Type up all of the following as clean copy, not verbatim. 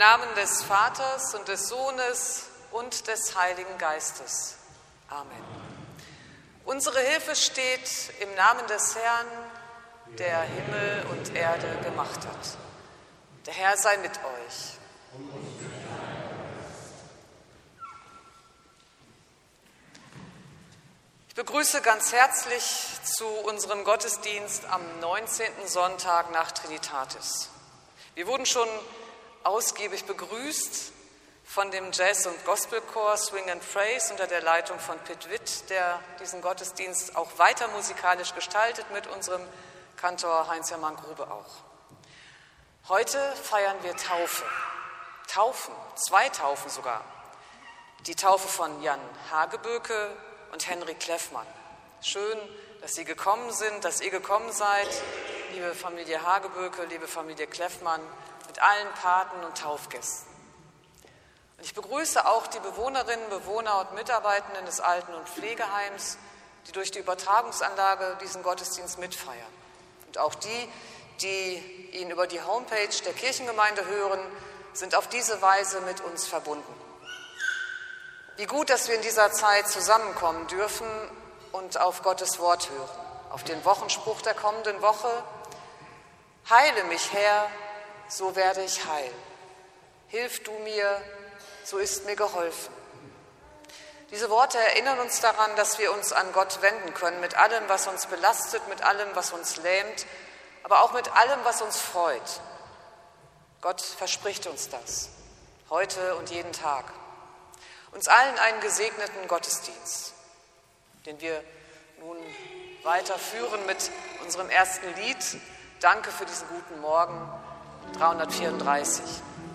Namen des Vaters und des Sohnes und des Heiligen Geistes. Amen. Unsere Hilfe steht im Namen des Herrn, der Himmel und Erde gemacht hat. Der Herr sei mit euch. Ich begrüße ganz herzlich zu unserem Gottesdienst am 19. Sonntag nach Trinitatis. Wir wurden schon ausgiebig begrüßt von dem Jazz- und Gospelchor Swing and Praise unter der Leitung von Pitt Witt, der diesen Gottesdienst auch weiter musikalisch gestaltet, mit unserem Kantor Heinz-Hermann Grube auch. Heute feiern wir Taufe. Taufen, 2 Taufen sogar. Die Taufe von Jan Hageböke und Henry Kleffmann. Schön, dass Sie gekommen sind, dass ihr gekommen seid, liebe Familie Hageböke, liebe Familie Kleffmann, mit allen Paten und Taufgästen. Und ich begrüße auch die Bewohnerinnen, Bewohner und Mitarbeitenden des Alten- und Pflegeheims, die durch die Übertragungsanlage diesen Gottesdienst mitfeiern. Und auch die, die ihn über die Homepage der Kirchengemeinde hören, sind auf diese Weise mit uns verbunden. Wie gut, dass wir in dieser Zeit zusammenkommen dürfen und auf Gottes Wort hören, auf den Wochenspruch der kommenden Woche: Heile mich, Herr, so werde ich heil. Hilf du mir, so ist mir geholfen. Diese Worte erinnern uns daran, dass wir uns an Gott wenden können mit allem, was uns belastet, mit allem, was uns lähmt, aber auch mit allem, was uns freut. Gott verspricht uns das, heute und jeden Tag. Uns allen einen gesegneten Gottesdienst, den wir nun weiterführen mit unserem ersten Lied. Danke für diesen guten Morgen, 334.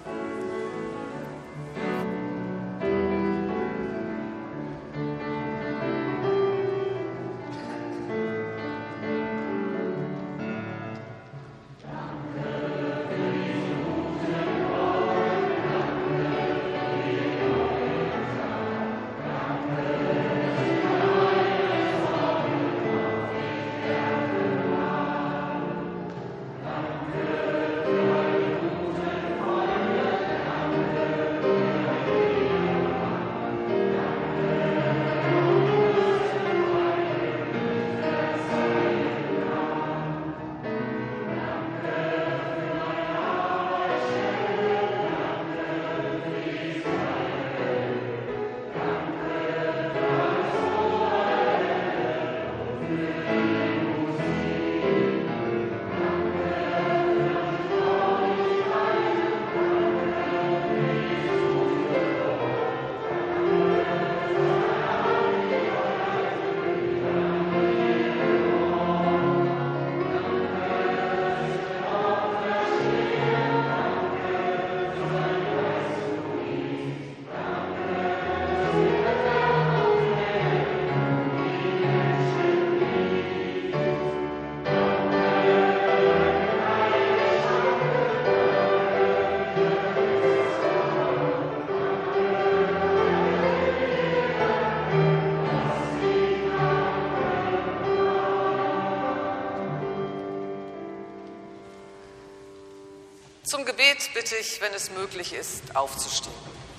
Zum Gebet bitte ich, wenn es möglich ist, aufzustehen.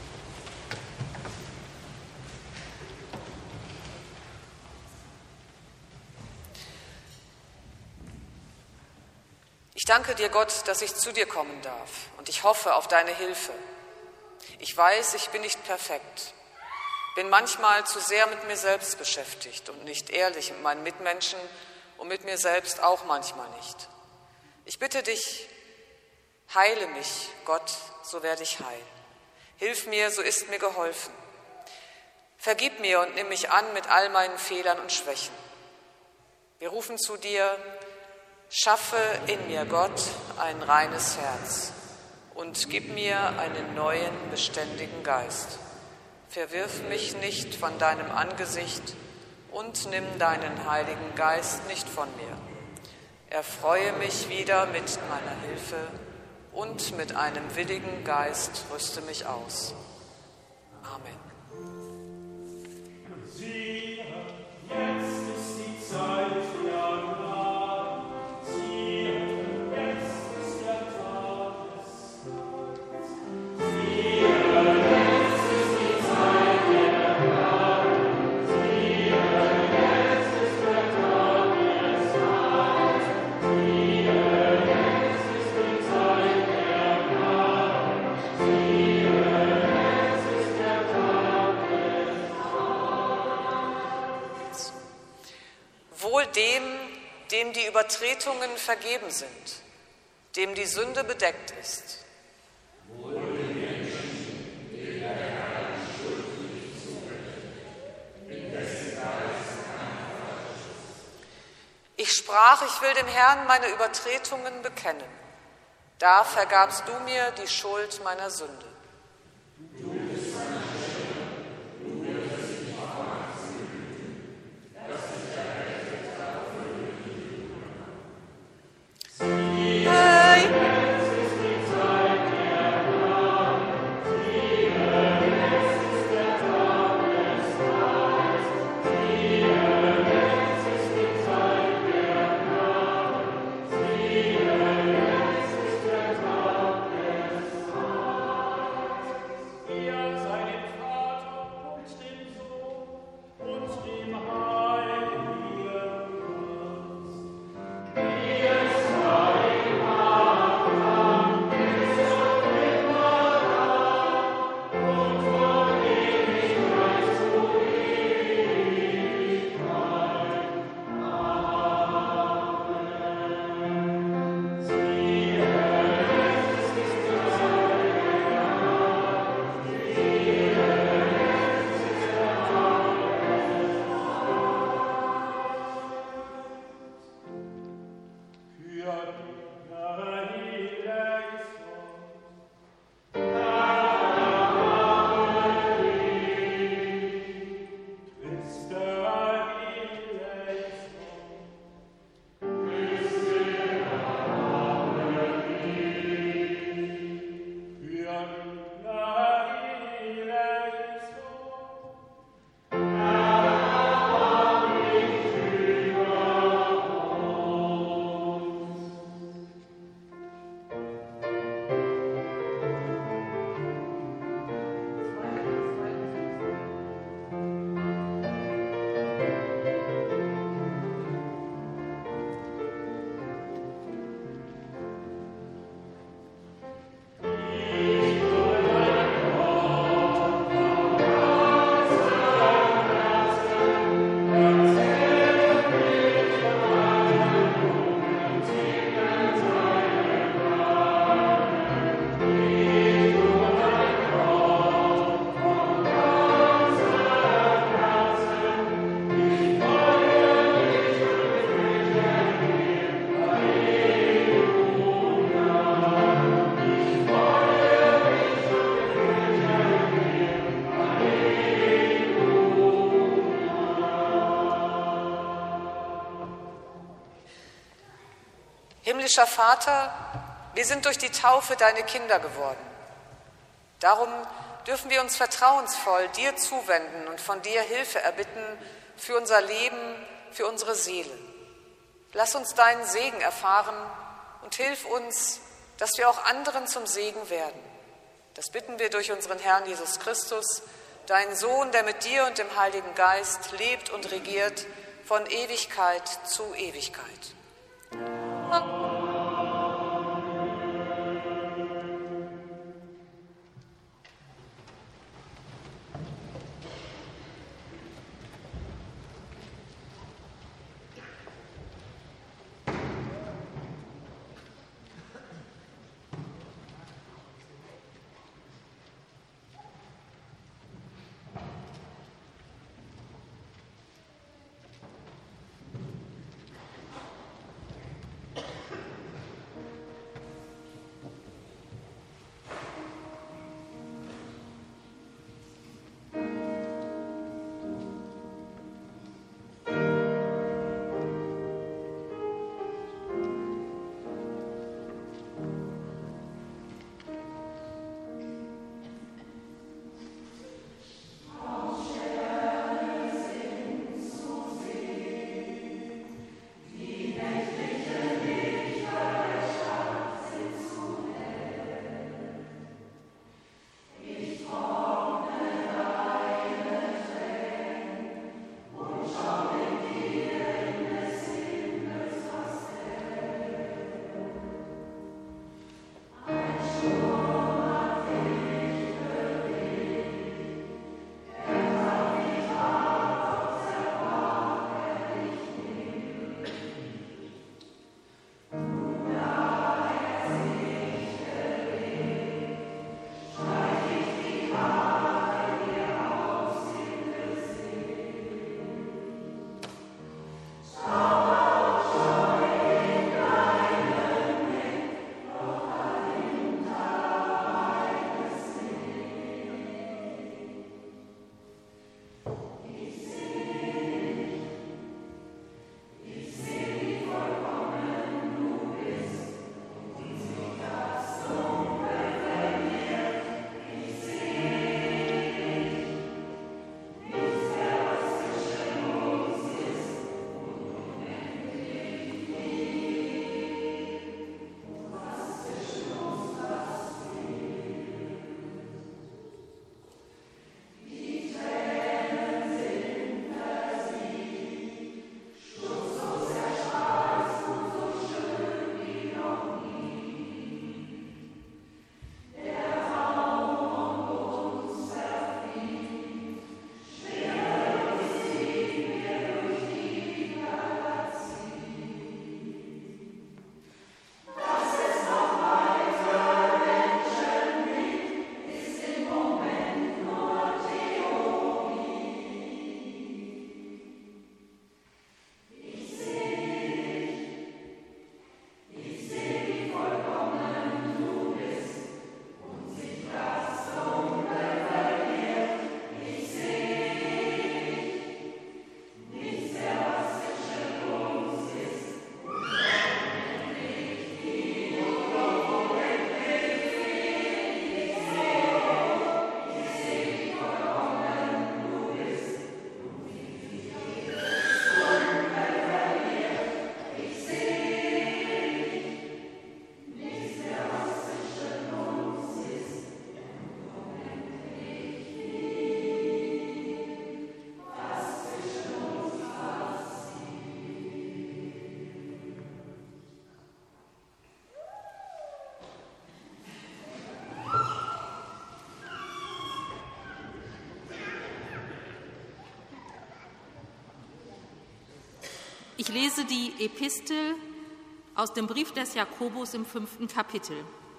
Ich danke dir, Gott, dass ich zu dir kommen darf, und ich hoffe auf deine Hilfe. Ich weiß, ich bin nicht perfekt, bin manchmal zu sehr mit mir selbst beschäftigt und nicht ehrlich mit meinen Mitmenschen und mit mir selbst auch manchmal nicht. Ich bitte dich, heile mich, Gott, so werde ich heil. Hilf mir, so ist mir geholfen. Vergib mir und nimm mich an mit all meinen Fehlern und Schwächen. Wir rufen zu dir: Schaffe in mir, Gott, ein reines Herz und gib mir einen neuen, beständigen Geist. Verwirf mich nicht von deinem Angesicht und nimm deinen Heiligen Geist nicht von mir. Erfreue mich wieder mit meiner Hilfe und mit einem willigen Geist rüste mich aus. Amen. Siehe, jetzt ist die Zeit der Gnade. Siehe, jetzt ist der Tag des Herrn. die Übertretungen vergeben sind, dem die Sünde bedeckt ist. Ich sprach, ich will dem Herrn meine Übertretungen bekennen. Da vergabst du mir die Schuld meiner Sünde. Himmlischer Vater, wir sind durch die Taufe deine Kinder geworden. Darum dürfen wir uns vertrauensvoll dir zuwenden und von dir Hilfe erbitten für unser Leben, für unsere Seele. Lass uns deinen Segen erfahren und hilf uns, dass wir auch anderen zum Segen werden. Das bitten wir durch unseren Herrn Jesus Christus, deinen Sohn, der mit dir und dem Heiligen Geist lebt und regiert von Ewigkeit zu Ewigkeit. Amen. Ich lese die Epistel aus dem Brief des Jakobus im 5. Kapitel.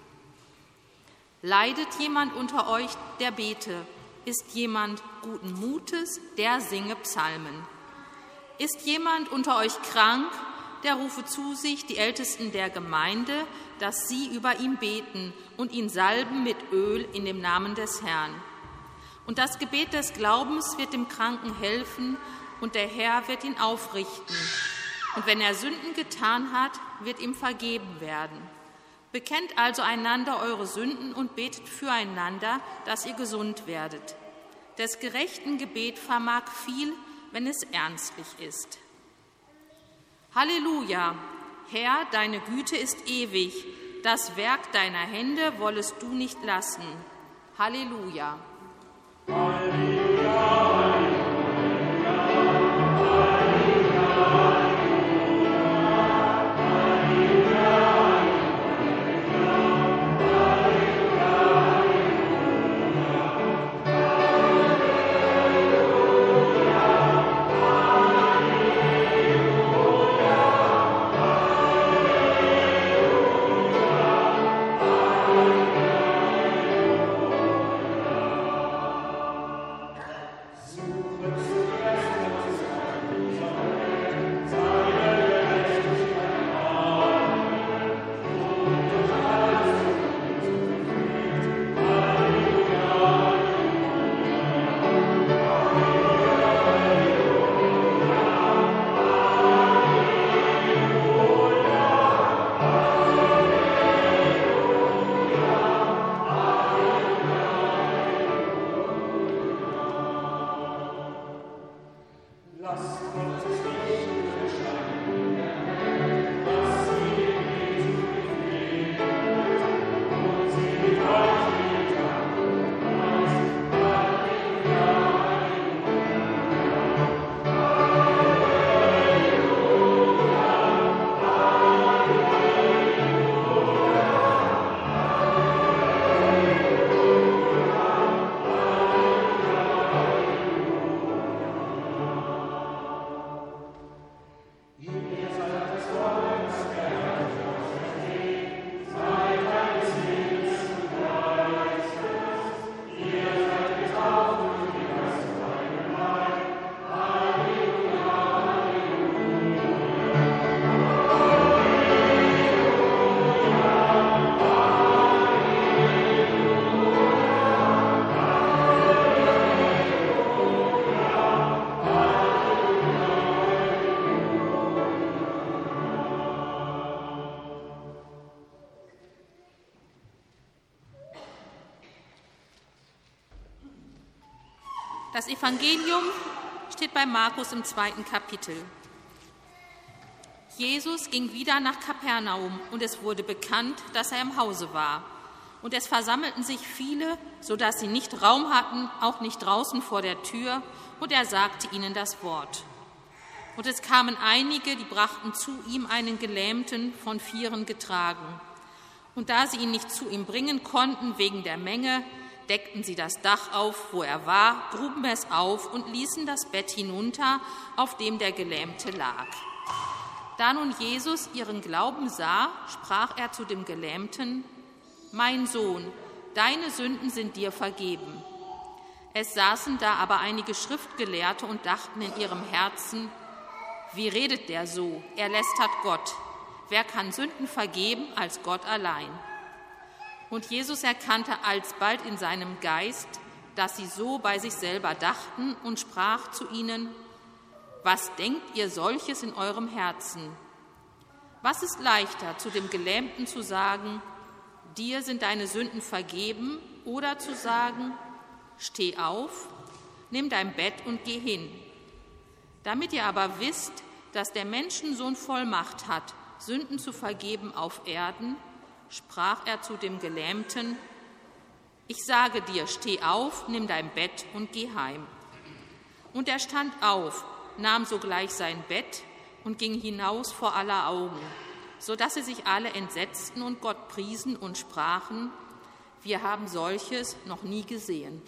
Leidet jemand unter euch, der bete? Ist jemand guten Mutes, der singe Psalmen? Ist jemand unter euch krank, der rufe zu sich die Ältesten der Gemeinde, dass sie über ihn beten und ihn salben mit Öl in dem Namen des Herrn. Und das Gebet des Glaubens wird dem Kranken helfen, und der Herr wird ihn aufrichten. Und wenn er Sünden getan hat, wird ihm vergeben werden. Bekennt also einander eure Sünden und betet füreinander, dass ihr gesund werdet. Des gerechten Gebet vermag viel, wenn es ernstlich ist. Halleluja! Herr, deine Güte ist ewig. Das Werk deiner Hände wollest du nicht lassen. Halleluja! Halleluja! Das Evangelium steht bei Markus im 2. Kapitel. Jesus ging wieder nach Kapernaum, und es wurde bekannt, dass er im Hause war. Und es versammelten sich viele, sodass sie nicht Raum hatten, auch nicht draußen vor der Tür, und er sagte ihnen das Wort. Und es kamen einige, die brachten zu ihm einen Gelähmten, von Vieren getragen. Und da sie ihn nicht zu ihm bringen konnten wegen der Menge, deckten sie das Dach auf, wo er war, gruben es auf und ließen das Bett hinunter, auf dem der Gelähmte lag. Da nun Jesus ihren Glauben sah, sprach er zu dem Gelähmten: Mein Sohn, deine Sünden sind dir vergeben. Es saßen da aber einige Schriftgelehrte und dachten in ihrem Herzen: Wie redet der so? Er lästert Gott. Wer kann Sünden vergeben als Gott allein? Und Jesus erkannte alsbald in seinem Geist, dass sie so bei sich selber dachten, und sprach zu ihnen: Was denkt ihr solches in eurem Herzen? Was ist leichter, zu dem Gelähmten zu sagen: Dir sind deine Sünden vergeben, oder zu sagen: Steh auf, nimm dein Bett und geh hin. Damit ihr aber wisst, dass der Menschensohn Vollmacht hat, Sünden zu vergeben auf Erden, sprach er zu dem Gelähmten: Ich sage dir, steh auf, nimm dein Bett und geh heim. Und er stand auf, nahm sogleich sein Bett und ging hinaus vor aller Augen, so dass sie sich alle entsetzten und Gott priesen und sprachen: Wir haben solches noch nie gesehen.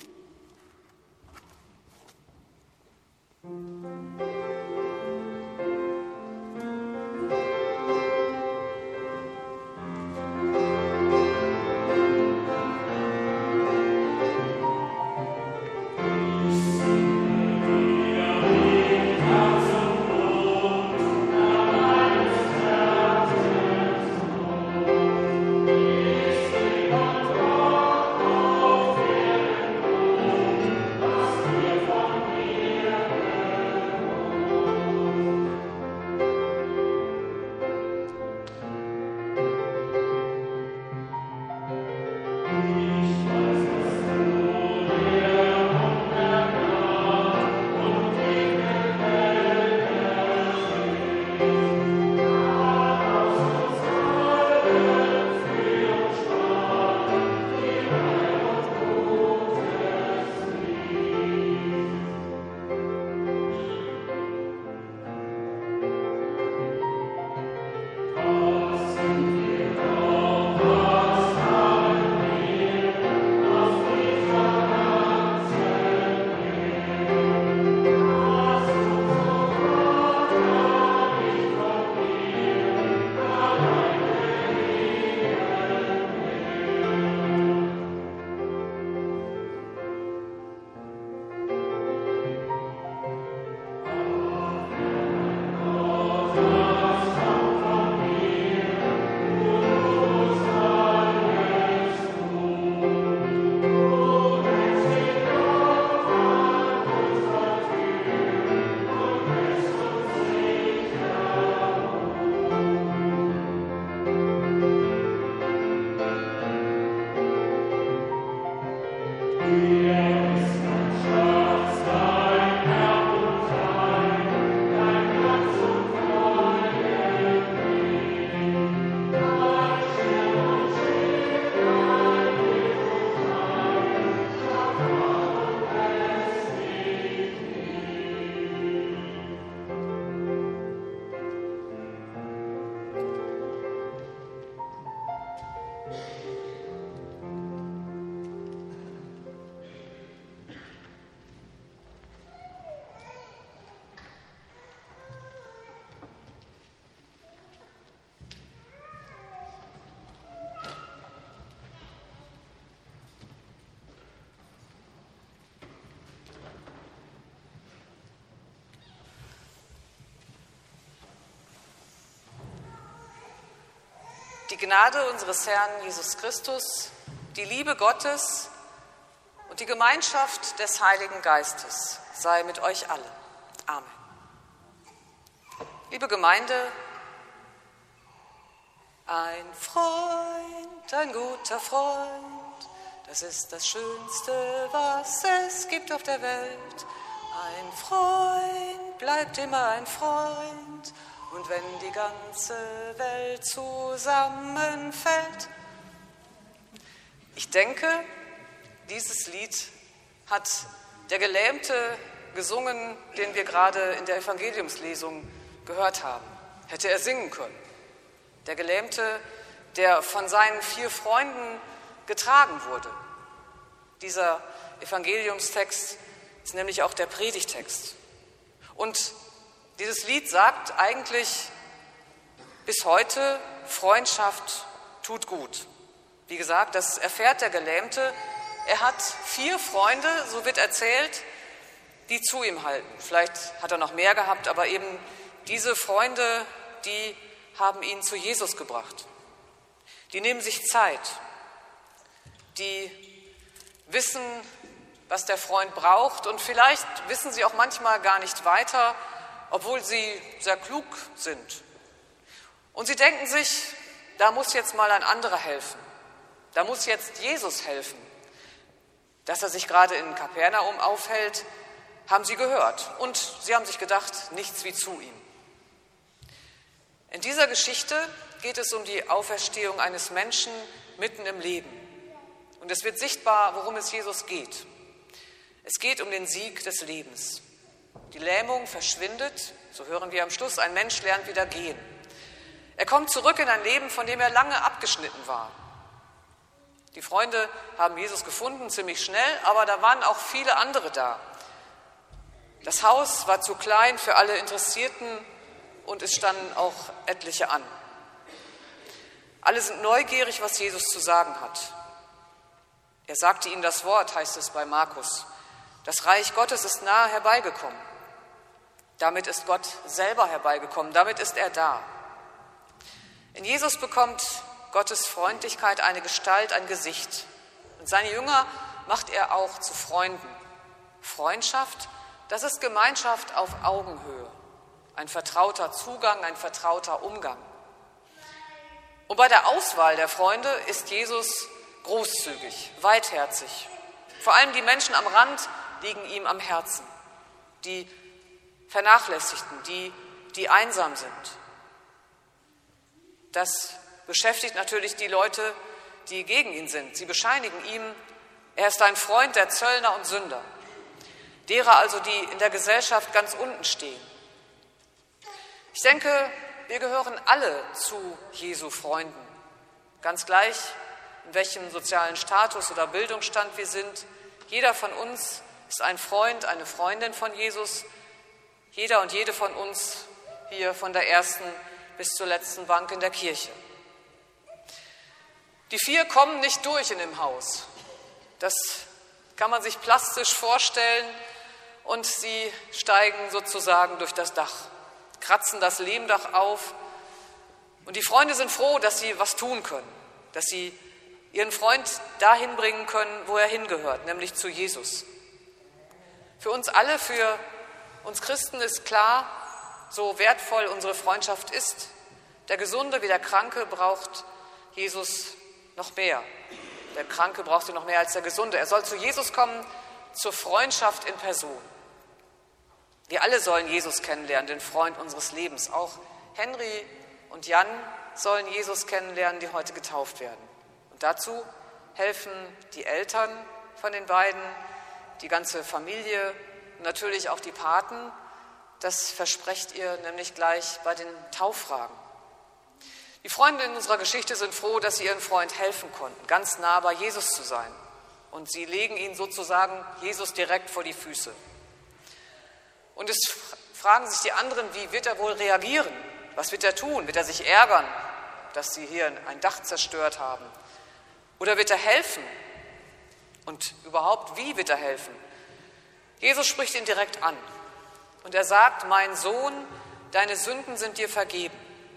Die Gnade unseres Herrn Jesus Christus, die Liebe Gottes und die Gemeinschaft des Heiligen Geistes sei mit euch allen. Amen. Liebe Gemeinde, ein Freund, ein guter Freund, das ist das Schönste, was es gibt auf der Welt. Ein Freund bleibt immer ein Freund. Und wenn die ganze Welt zusammenfällt. Ich denke, dieses Lied hat der Gelähmte gesungen, den wir gerade in der Evangeliumslesung gehört haben. Hätte er singen können. Der Gelähmte, der von seinen 4 Freunden getragen wurde. Dieser Evangeliumstext ist nämlich auch der Predigtext. Und dieses Lied sagt eigentlich bis heute, Freundschaft tut gut. Wie gesagt, das erfährt der Gelähmte. Er hat 4 Freunde, so wird erzählt, die zu ihm halten. Vielleicht hat er noch mehr gehabt, aber eben diese Freunde, die haben ihn zu Jesus gebracht. Die nehmen sich Zeit. Die wissen, was der Freund braucht und vielleicht wissen sie auch manchmal gar nicht weiter, obwohl sie sehr klug sind. Und sie denken sich, da muss jetzt mal ein anderer helfen. Da muss jetzt Jesus helfen. Dass er sich gerade in Kapernaum aufhält, haben sie gehört. Und sie haben sich gedacht, nichts wie zu ihm. In dieser Geschichte geht es um die Auferstehung eines Menschen mitten im Leben. Und es wird sichtbar, worum es Jesus geht. Es geht um den Sieg des Lebens. Die Lähmung verschwindet, so hören wir am Schluss, ein Mensch lernt wieder gehen. Er kommt zurück in ein Leben, von dem er lange abgeschnitten war. Die Freunde haben Jesus gefunden, ziemlich schnell, aber da waren auch viele andere da. Das Haus war zu klein für alle Interessierten und es standen auch etliche an. Alle sind neugierig, was Jesus zu sagen hat. Er sagte ihnen das Wort, heißt es bei Markus. Das Reich Gottes ist nahe herbeigekommen. Damit ist Gott selber herbeigekommen, damit ist er da. In Jesus bekommt Gottes Freundlichkeit eine Gestalt, ein Gesicht. Und seine Jünger macht er auch zu Freunden. Freundschaft, das ist Gemeinschaft auf Augenhöhe. Ein vertrauter Zugang, ein vertrauter Umgang. Und bei der Auswahl der Freunde ist Jesus großzügig, weitherzig. Vor allem die Menschen am Rand liegen ihm am Herzen. Die Vernachlässigten, die einsam sind. Das beschäftigt natürlich die Leute, die gegen ihn sind. Sie bescheinigen ihm, er ist ein Freund der Zöllner und Sünder. Derer also, die in der Gesellschaft ganz unten stehen. Ich denke, wir gehören alle zu Jesu Freunden. Ganz gleich, in welchem sozialen Status oder Bildungsstand wir sind. Jeder von uns ist ein Freund, eine Freundin von Jesus. Jeder und jede von uns hier von der ersten bis zur letzten Bank in der Kirche. Die 4 kommen nicht durch in dem Haus. Das kann man sich plastisch vorstellen und sie steigen sozusagen durch das Dach, kratzen das Lehmdach auf und die Freunde sind froh, dass sie was tun können, dass sie ihren Freund dahin bringen können, wo er hingehört, nämlich zu Jesus. Für uns alle, für uns Christen ist klar, so wertvoll unsere Freundschaft ist, der Gesunde wie der Kranke braucht Jesus noch mehr. Der Kranke braucht ihn noch mehr als der Gesunde. Er soll zu Jesus kommen, zur Freundschaft in Person. Wir alle sollen Jesus kennenlernen, den Freund unseres Lebens. Auch Henry und Jan sollen Jesus kennenlernen, die heute getauft werden. Und dazu helfen die Eltern von den beiden, die ganze Familie, natürlich auch die Paten, das versprecht ihr nämlich gleich bei den Tauffragen. Die Freunde in unserer Geschichte sind froh, dass sie ihren Freund helfen konnten, ganz nah bei Jesus zu sein. Und sie legen ihn sozusagen Jesus direkt vor die Füße. Und es fragen sich die anderen, wie wird er wohl reagieren? Was wird er tun? Wird er sich ärgern, dass sie hier ein Dach zerstört haben? Oder wird er helfen? Und überhaupt, wie wird er helfen? Jesus spricht ihn direkt an. Und er sagt, mein Sohn, deine Sünden sind dir vergeben.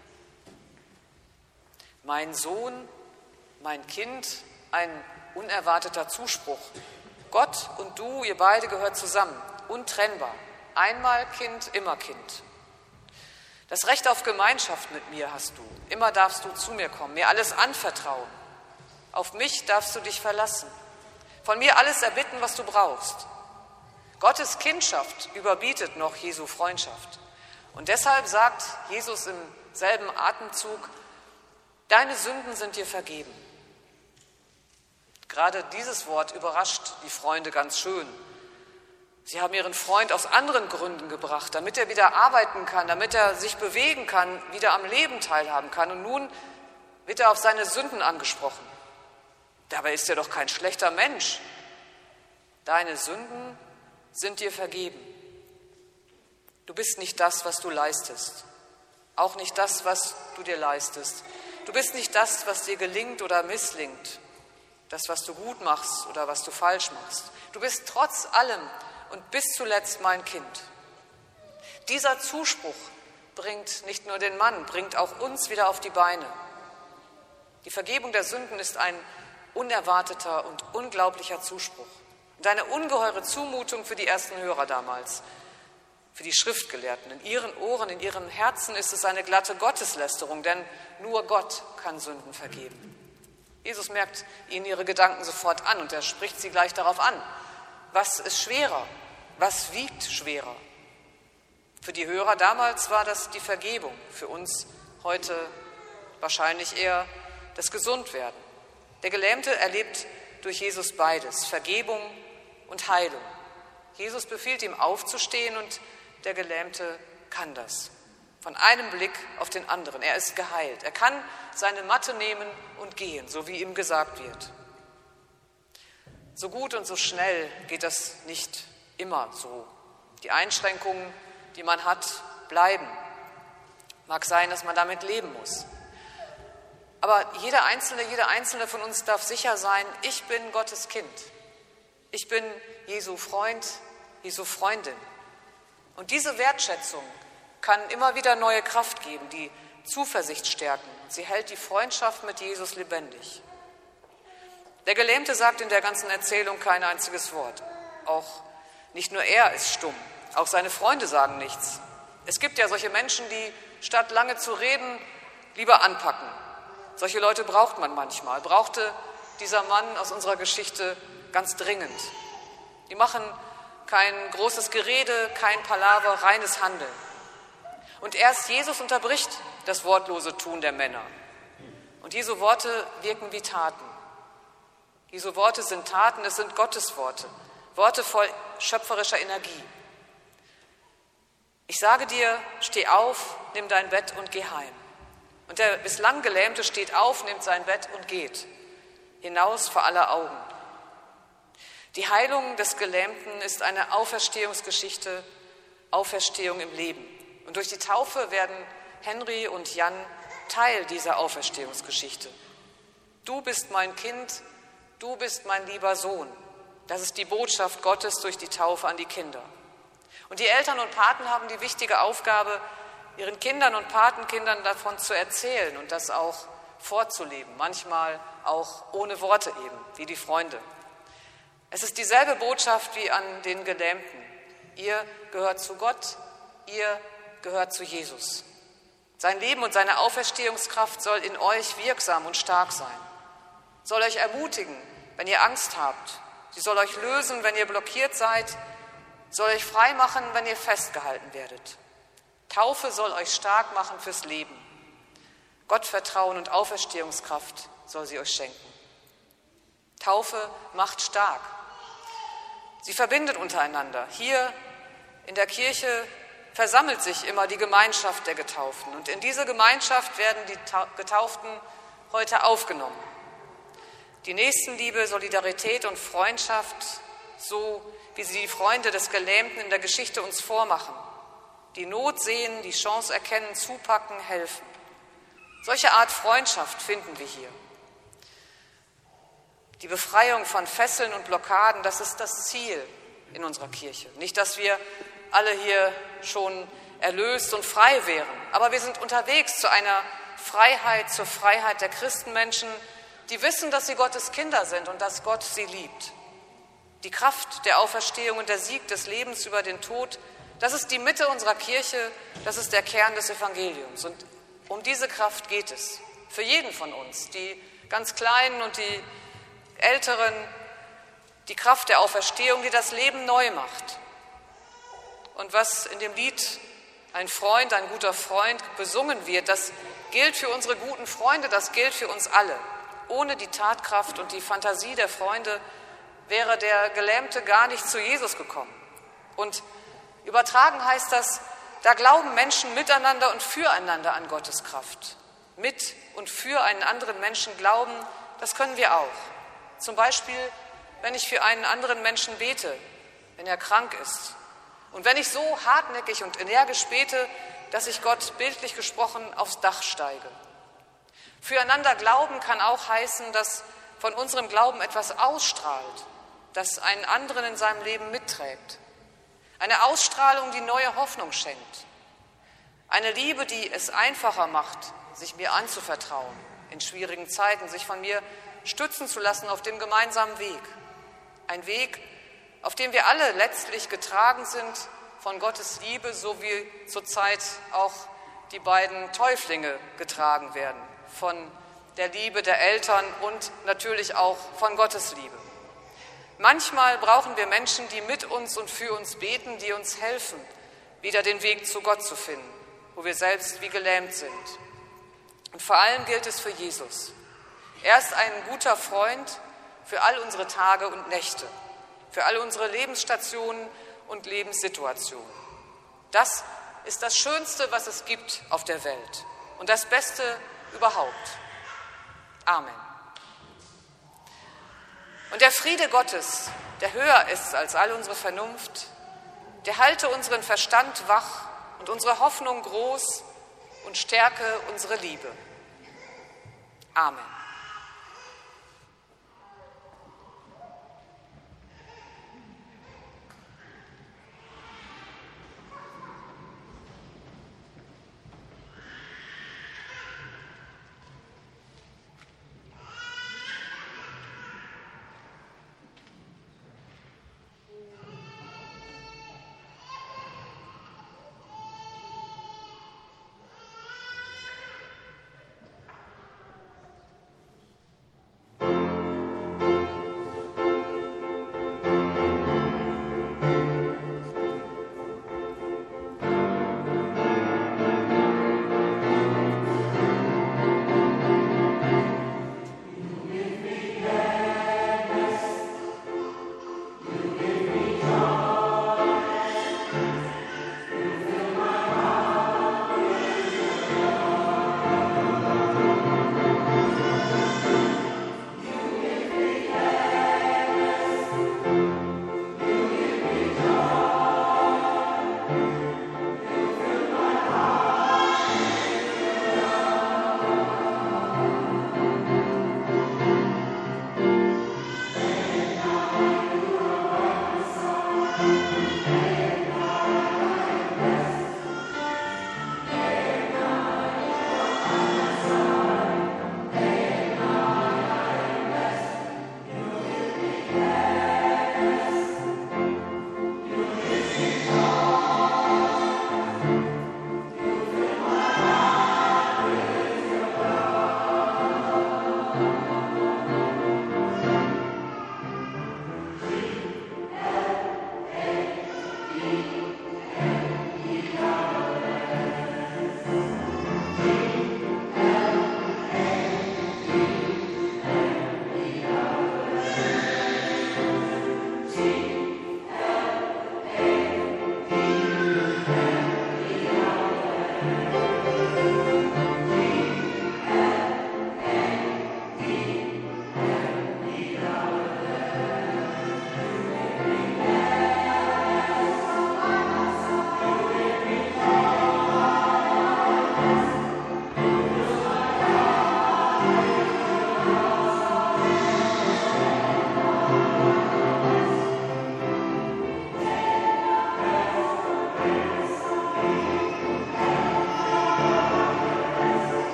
Mein Sohn, mein Kind, ein unerwarteter Zuspruch. Gott und du, ihr beide gehört zusammen, untrennbar. Einmal Kind, immer Kind. Das Recht auf Gemeinschaft mit mir hast du. Immer darfst du zu mir kommen, mir alles anvertrauen. Auf mich darfst du dich verlassen. Von mir alles erbitten, was du brauchst. Gottes Kindschaft überbietet noch Jesu Freundschaft. Und deshalb sagt Jesus im selben Atemzug, deine Sünden sind dir vergeben. Gerade dieses Wort überrascht die Freunde ganz schön. Sie haben ihren Freund aus anderen Gründen gebracht, damit er wieder arbeiten kann, damit er sich bewegen kann, wieder am Leben teilhaben kann. Und nun wird er auf seine Sünden angesprochen. Dabei ist er doch kein schlechter Mensch. Deine Sünden sind dir vergeben. Du bist nicht das, was du leistest. Auch nicht das, was du dir leistest. Du bist nicht das, was dir gelingt oder misslingt. Das, was du gut machst oder was du falsch machst. Du bist trotz allem und bis zuletzt mein Kind. Dieser Zuspruch bringt nicht nur den Mann, bringt auch uns wieder auf die Beine. Die Vergebung der Sünden ist ein unerwarteter und unglaublicher Zuspruch. Und eine ungeheure Zumutung für die ersten Hörer damals, für die Schriftgelehrten. In ihren Ohren, in ihrem Herzen ist es eine glatte Gotteslästerung, denn nur Gott kann Sünden vergeben. Jesus merkt ihnen ihre Gedanken sofort an und er spricht sie gleich darauf an. Was ist schwerer? Was wiegt schwerer? Für die Hörer damals war das die Vergebung, für uns heute wahrscheinlich eher das Gesundwerden. Der Gelähmte erlebt durch Jesus beides, Vergebung und Heilung. Jesus befiehlt ihm aufzustehen und der Gelähmte kann das. Von einem Blick auf den anderen. Er ist geheilt. Er kann seine Matte nehmen und gehen, so wie ihm gesagt wird. So gut und so schnell geht das nicht immer so. Die Einschränkungen, die man hat, bleiben. Mag sein, dass man damit leben muss. Aber jeder Einzelne von uns darf sicher sein, ich bin Gottes Kind. Ich bin Jesu Freund, Jesu Freundin. Und diese Wertschätzung kann immer wieder neue Kraft geben, die Zuversicht stärken. Sie hält die Freundschaft mit Jesus lebendig. Der Gelähmte sagt in der ganzen Erzählung kein einziges Wort. Auch nicht nur er ist stumm, auch seine Freunde sagen nichts. Es gibt ja solche Menschen, die statt lange zu reden, lieber anpacken. Solche Leute braucht man manchmal, brauchte dieser Mann aus unserer Geschichte ganz dringend. Die machen kein großes Gerede, kein Palaver, reines Handeln. Und erst Jesus unterbricht das wortlose Tun der Männer. Und Jesu Worte wirken wie Taten. Jesu Worte sind Taten, es sind Gottes Worte, Worte voll schöpferischer Energie. Ich sage dir, steh auf, nimm dein Bett und geh heim. Und der bislang Gelähmte steht auf, nimmt sein Bett und geht, hinaus vor aller Augen. Die Heilung des Gelähmten ist eine Auferstehungsgeschichte, Auferstehung im Leben. Und durch die Taufe werden Henry und Jan Teil dieser Auferstehungsgeschichte. Du bist mein Kind, du bist mein lieber Sohn. Das ist die Botschaft Gottes durch die Taufe an die Kinder. Und die Eltern und Paten haben die wichtige Aufgabe, ihren Kindern und Patenkindern davon zu erzählen und das auch vorzuleben, manchmal auch ohne Worte eben, wie die Freunde. Es ist dieselbe Botschaft wie an den Gelähmten. Ihr gehört zu Gott, ihr gehört zu Jesus. Sein Leben und seine Auferstehungskraft soll in euch wirksam und stark sein. Soll euch ermutigen, wenn ihr Angst habt. Sie soll euch lösen, wenn ihr blockiert seid. Soll euch frei machen, wenn ihr festgehalten werdet. Taufe soll euch stark machen fürs Leben. Gottvertrauen und Auferstehungskraft soll sie euch schenken. Taufe macht stark. Sie verbindet untereinander. Hier in der Kirche versammelt sich immer die Gemeinschaft der Getauften. Und in diese Gemeinschaft werden die Getauften heute aufgenommen. Die Nächstenliebe, Solidarität und Freundschaft, so wie sie die Freunde des Gelähmten in der Geschichte uns vormachen. Die Not sehen, die Chance erkennen, zupacken, helfen. Solche Art Freundschaft finden wir hier. Die Befreiung von Fesseln und Blockaden, das ist das Ziel in unserer Kirche. Nicht, dass wir alle hier schon erlöst und frei wären, aber wir sind unterwegs zu einer Freiheit, zur Freiheit der Christenmenschen, die wissen, dass sie Gottes Kinder sind und dass Gott sie liebt. Die Kraft der Auferstehung und der Sieg des Lebens über den Tod, das ist die Mitte unserer Kirche, das ist der Kern des Evangeliums. Und um diese Kraft geht es für jeden von uns, die ganz Kleinen und die Älteren, die Kraft der Auferstehung, die das Leben neu macht. Und was in dem Lied Ein Freund, ein guter Freund besungen wird, das gilt für unsere guten Freunde, das gilt für uns alle. Ohne die Tatkraft und die Fantasie der Freunde wäre der Gelähmte gar nicht zu Jesus gekommen. Und übertragen heißt das, da glauben Menschen miteinander und füreinander an Gottes Kraft. Mit und für einen anderen Menschen glauben, das können wir auch. Zum Beispiel, wenn ich für einen anderen Menschen bete, wenn er krank ist. Und wenn ich so hartnäckig und energisch bete, dass ich Gott bildlich gesprochen aufs Dach steige. Füreinander glauben kann auch heißen, dass von unserem Glauben etwas ausstrahlt, das einen anderen in seinem Leben mitträgt. Eine Ausstrahlung, die neue Hoffnung schenkt. Eine Liebe, die es einfacher macht, sich mir anzuvertrauen, in schwierigen Zeiten, sich von mir stützen zu lassen auf dem gemeinsamen Weg. Ein Weg, auf dem wir alle letztlich getragen sind von Gottes Liebe, so wie zurzeit auch die beiden Täuflinge getragen werden, von der Liebe der Eltern und natürlich auch von Gottes Liebe. Manchmal brauchen wir Menschen, die mit uns und für uns beten, die uns helfen, wieder den Weg zu Gott zu finden, wo wir selbst wie gelähmt sind. Und vor allem gilt es für Jesus. Er ist ein guter Freund für all unsere Tage und Nächte, für all unsere Lebensstationen und Lebenssituationen. Das ist das Schönste, was es gibt auf der Welt und das Beste überhaupt. Amen. Und der Friede Gottes, der höher ist als all unsere Vernunft, der halte unseren Verstand wach und unsere Hoffnung groß und stärke unsere Liebe. Amen.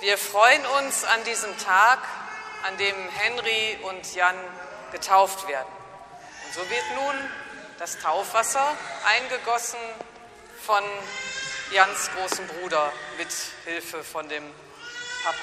Wir freuen uns an diesem Tag, an dem Henry und Jan getauft werden. Und so wird nun das Taufwasser eingegossen von Jans großem Bruder mit Hilfe von dem Papa.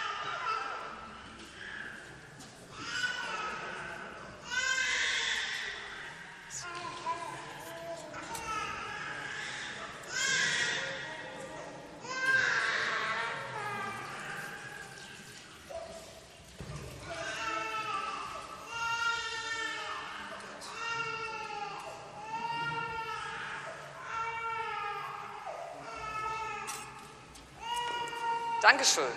Dankeschön.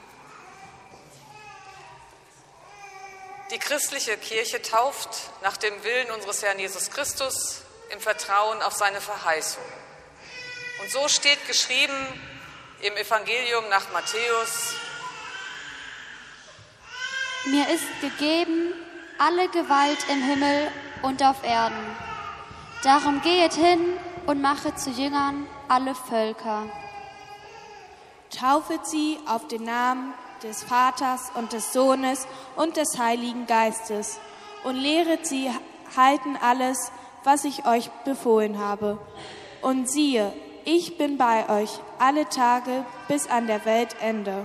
Die christliche Kirche tauft nach dem Willen unseres Herrn Jesus Christus im Vertrauen auf seine Verheißung. Und so steht geschrieben im Evangelium nach Matthäus: Mir ist gegeben alle Gewalt im Himmel und auf Erden. Darum gehet hin und machet zu Jüngern alle Völker. Taufet sie auf den Namen des Vaters und des Sohnes und des Heiligen Geistes und lehret sie halten alles, was ich euch befohlen habe. Und siehe, ich bin bei euch alle Tage bis an der Weltende.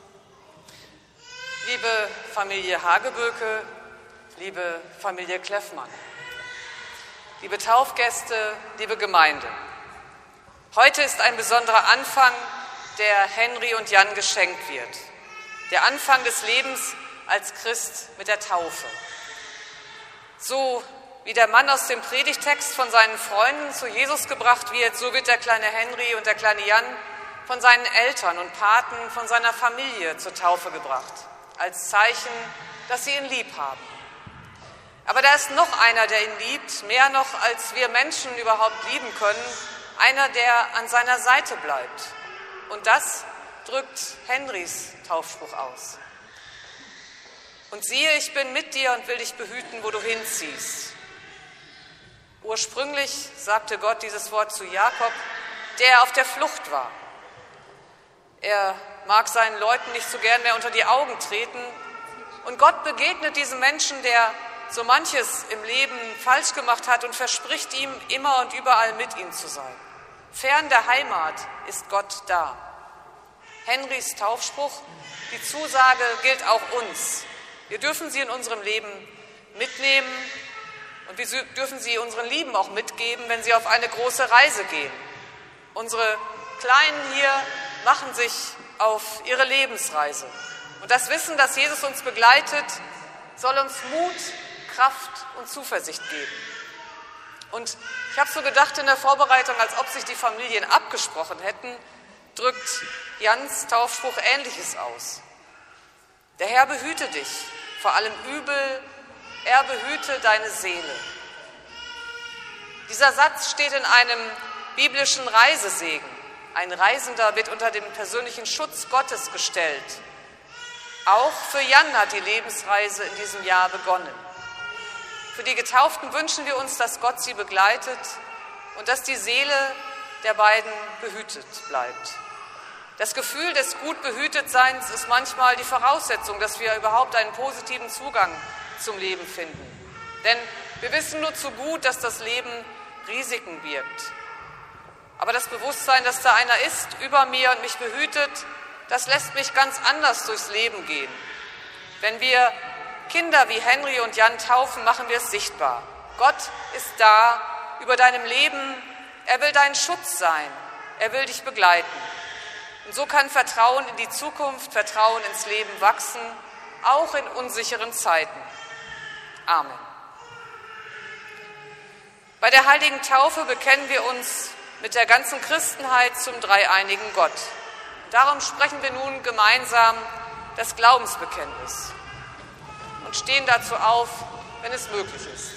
Liebe Familie Hageböke, liebe Familie Kleffmann, liebe Taufgäste, liebe Gemeinde, heute ist ein besonderer Anfang, der Henry und Jan geschenkt wird. Der Anfang des Lebens als Christ mit der Taufe. So wie der Mann aus dem Predigtext von seinen Freunden zu Jesus gebracht wird, so wird der kleine Henry und der kleine Jan von seinen Eltern und Paten, von seiner Familie zur Taufe gebracht, als Zeichen, dass sie ihn lieb haben. Aber da ist noch einer, der ihn liebt, mehr noch, als wir Menschen überhaupt lieben können, einer, der an seiner Seite bleibt. Und das drückt Henrys Taufspruch aus. Und siehe, ich bin mit dir und will dich behüten, wo du hinziehst. Ursprünglich sagte Gott dieses Wort zu Jakob, der auf der Flucht war. Er mag seinen Leuten nicht so gern mehr unter die Augen treten. Und Gott begegnet diesem Menschen, der so manches im Leben falsch gemacht hat, und verspricht ihm, immer und überall mit ihm zu sein. Fern der Heimat ist Gott da. Henrys Taufspruch, die Zusage gilt auch uns. Wir dürfen sie in unserem Leben mitnehmen und wir dürfen sie unseren Lieben auch mitgeben, wenn sie auf eine große Reise gehen. Unsere Kleinen hier machen sich auf ihre Lebensreise. Und das Wissen, dass Jesus uns begleitet, soll uns Mut, Kraft und Zuversicht geben. Und ich habe so gedacht in der Vorbereitung, als ob sich die Familien abgesprochen hätten, drückt Jans Taufspruch Ähnliches aus. Der Herr behüte dich vor allem Übel, er behüte deine Seele. Dieser Satz steht in einem biblischen Reisesegen. Ein Reisender wird unter den persönlichen Schutz Gottes gestellt. Auch für Jan hat die Lebensreise in diesem Jahr begonnen. Für die Getauften wünschen wir uns, dass Gott sie begleitet und dass die Seele der beiden behütet bleibt. Das Gefühl des gut Behütetseins ist manchmal die Voraussetzung, dass wir überhaupt einen positiven Zugang zum Leben finden. Denn wir wissen nur zu gut, dass das Leben Risiken birgt. Aber das Bewusstsein, dass da einer ist über mir und mich behütet, das lässt mich ganz anders durchs Leben gehen. Wenn wir Kinder wie Henry und Jan taufen, machen wir es sichtbar. Gott ist da über deinem Leben. Er will dein Schutz sein. Er will dich begleiten. Und so kann Vertrauen in die Zukunft, Vertrauen ins Leben wachsen, auch in unsicheren Zeiten. Amen. Bei der heiligen Taufe bekennen wir uns mit der ganzen Christenheit zum dreieinigen Gott. Darum sprechen wir nun gemeinsam das Glaubensbekenntnis und stehen dazu auf, wenn es möglich ist.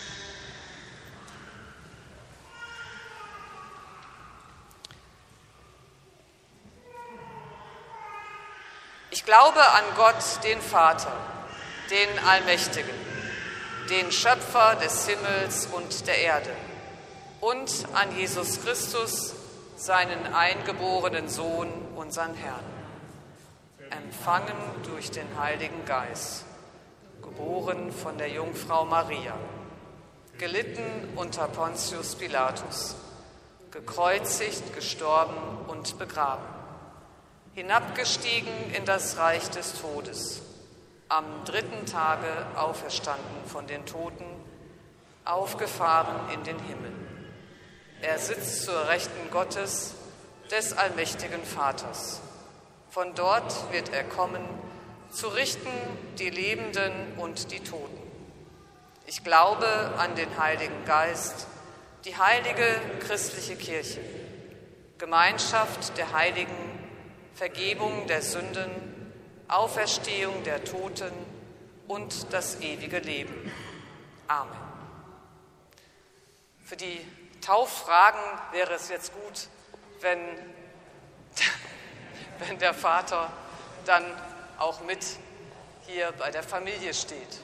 Ich glaube an Gott, den Vater, den Allmächtigen, den Schöpfer des Himmels und der Erde, und an Jesus Christus, seinen eingeborenen Sohn, unseren Herrn. empfangen durch den Heiligen Geist, geboren von der Jungfrau Maria, gelitten unter Pontius Pilatus, gekreuzigt, gestorben und begraben, hinabgestiegen in das Reich des Todes, am 3. Tage auferstanden von den Toten, aufgefahren in den Himmel. Er sitzt zur Rechten Gottes, des allmächtigen Vaters. Von dort wird er kommen, zu richten die Lebenden und die Toten. Ich glaube an den Heiligen Geist, die heilige christliche Kirche, Gemeinschaft der Heiligen, Vergebung der Sünden, Auferstehung der Toten und das ewige Leben. Amen. Für die Tauffragen wäre es jetzt gut, wenn der Vater dann auch mit hier bei der Familie steht.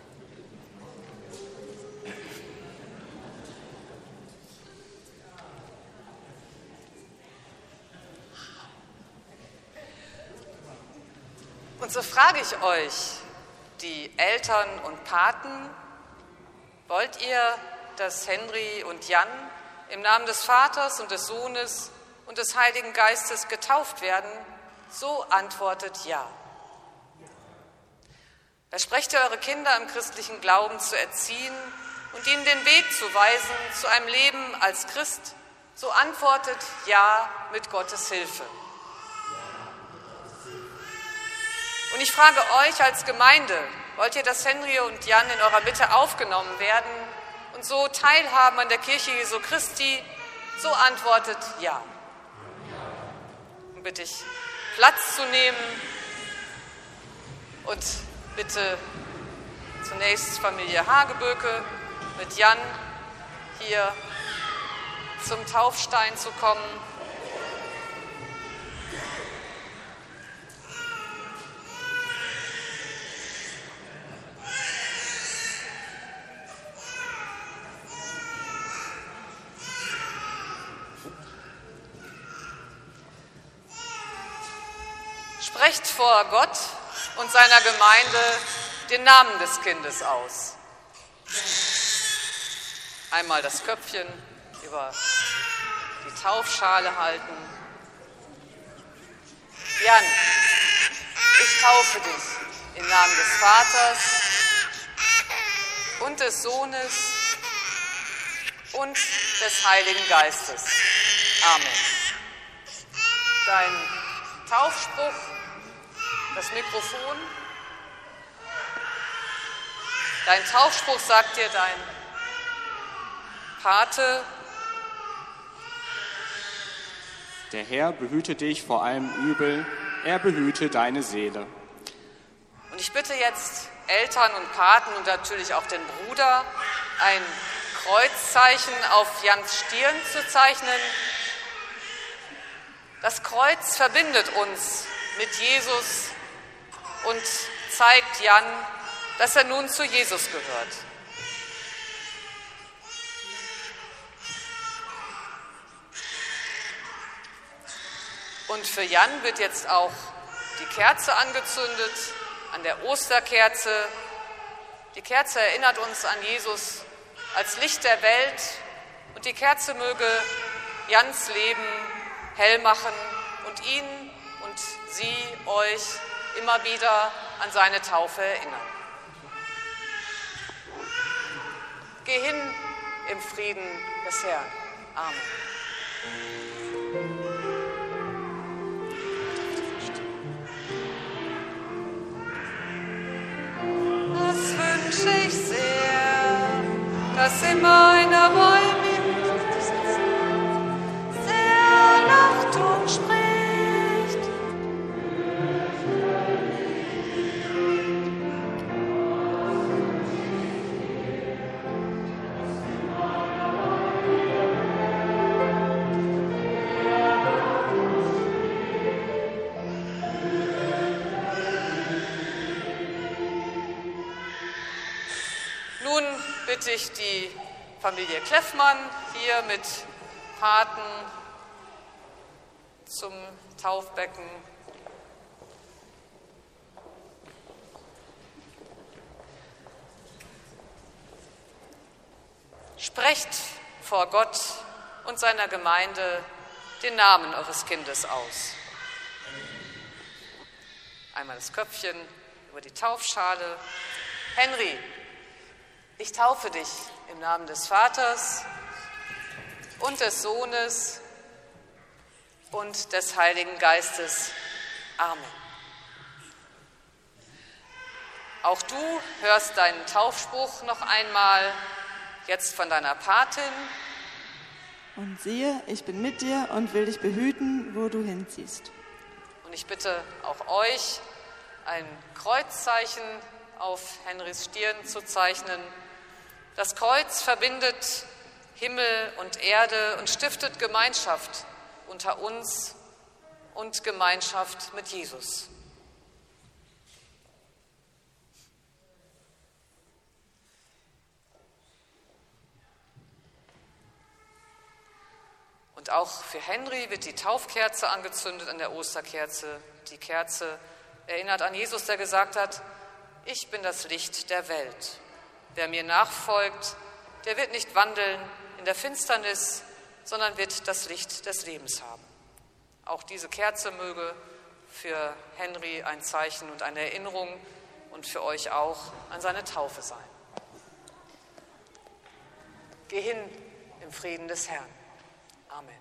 Und so frage ich euch, die Eltern und Paten, wollt ihr, dass Henry und Jan im Namen des Vaters und des Sohnes und des Heiligen Geistes getauft werden? So antwortet ja. Versprecht ihr eure Kinder im christlichen Glauben zu erziehen und ihnen den Weg zu weisen zu einem Leben als Christ? So antwortet ja mit Gottes Hilfe. Und ich frage euch als Gemeinde, wollt ihr, dass Henry und Jan in eurer Mitte aufgenommen werden und so teilhaben an der Kirche Jesu Christi? So antwortet ja. Und bitte ich, Platz zu nehmen und bitte zunächst Familie Hageböke mit Jan hier zum Taufstein zu kommen. Sprecht vor Gott und seiner Gemeinde den Namen des Kindes aus. Einmal das Köpfchen über die Taufschale halten. Jan, ich taufe dich im Namen des Vaters und des Sohnes und des Heiligen Geistes. Amen. Dein Taufspruch, das Mikrofon. Dein Taufspruch sagt dir dein Pate. Der Herr behüte dich vor allem Übel, er behüte deine Seele. Und ich bitte jetzt Eltern und Paten und natürlich auch den Bruder, ein Kreuzzeichen auf Jans Stirn zu zeichnen. Das Kreuz verbindet uns mit Jesus und zeigt Jan, dass er nun zu Jesus gehört. Und für Jan wird jetzt auch die Kerze angezündet, an der Osterkerze. Die Kerze erinnert uns an Jesus als Licht der Welt und die Kerze möge Jans Leben hell machen und ihn und sie euch immer wieder an seine Taufe erinnern. Geh hin im Frieden des Herrn. Amen. Das wünsche ich sehr, dass in meiner Räume sehr lacht und spricht. Nun bitte ich die Familie Kleffmann hier mit Paten zum Taufbecken. Sprecht vor Gott und seiner Gemeinde den Namen eures Kindes aus. Einmal das Köpfchen über die Taufschale. Henry, ich taufe dich im Namen des Vaters und des Sohnes und des Heiligen Geistes. Amen. Auch du hörst deinen Taufspruch noch einmal, jetzt von deiner Patin. Und siehe, ich bin mit dir und will dich behüten, wo du hinziehst. Und ich bitte auch euch, ein Kreuzzeichen auf Henrys Stirn zu zeichnen. Das Kreuz verbindet Himmel und Erde und stiftet Gemeinschaft unter uns und Gemeinschaft mit Jesus. Und auch für Henry wird die Taufkerze angezündet an der Osterkerze. Die Kerze erinnert an Jesus, der gesagt hat: Ich bin das Licht der Welt. Wer mir nachfolgt, der wird nicht wandeln in der Finsternis, sondern wird das Licht des Lebens haben. Auch diese Kerze möge für Henry ein Zeichen und eine Erinnerung und für euch auch an seine Taufe sein. Geh hin im Frieden des Herrn. Amen.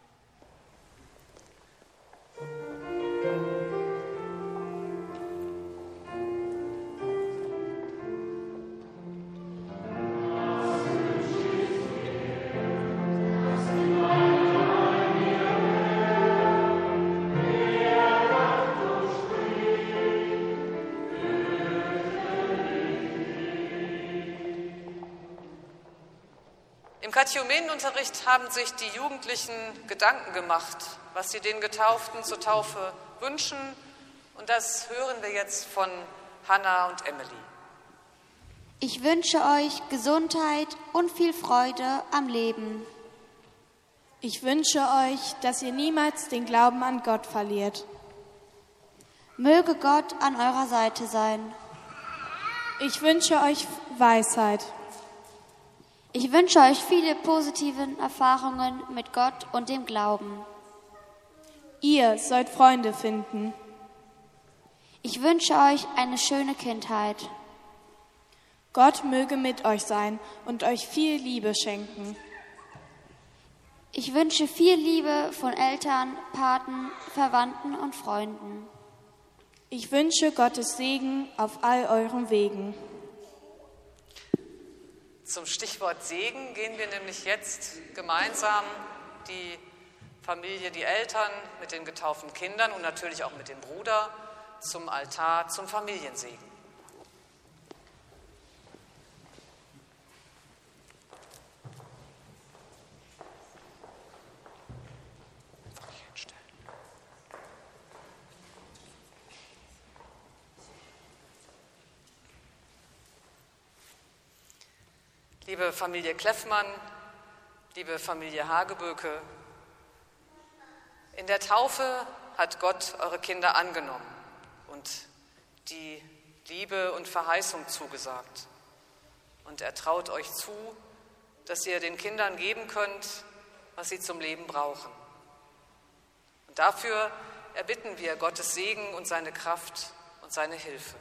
Im Katechumenenunterricht haben sich die Jugendlichen Gedanken gemacht, was sie den Getauften zur Taufe wünschen. Und das hören wir jetzt von Hannah und Emily. Ich wünsche euch Gesundheit und viel Freude am Leben. Ich wünsche euch, dass ihr niemals den Glauben an Gott verliert. Möge Gott an eurer Seite sein. Ich wünsche euch Weisheit. Ich wünsche euch viele positive Erfahrungen mit Gott und dem Glauben. Ihr sollt Freunde finden. Ich wünsche euch eine schöne Kindheit. Gott möge mit euch sein und euch viel Liebe schenken. Ich wünsche viel Liebe von Eltern, Paten, Verwandten und Freunden. Ich wünsche Gottes Segen auf all euren Wegen. Zum Stichwort Segen gehen wir nämlich jetzt gemeinsam, die Familie, die Eltern mit den getauften Kindern und natürlich auch mit dem Bruder zum Altar, zum Familiensegen. Liebe Familie Kleffmann, liebe Familie Hageböke, in der Taufe hat Gott eure Kinder angenommen und die Liebe und Verheißung zugesagt. Und er traut euch zu, dass ihr den Kindern geben könnt, was sie zum Leben brauchen. Und dafür erbitten wir Gottes Segen und seine Kraft und seine Hilfe.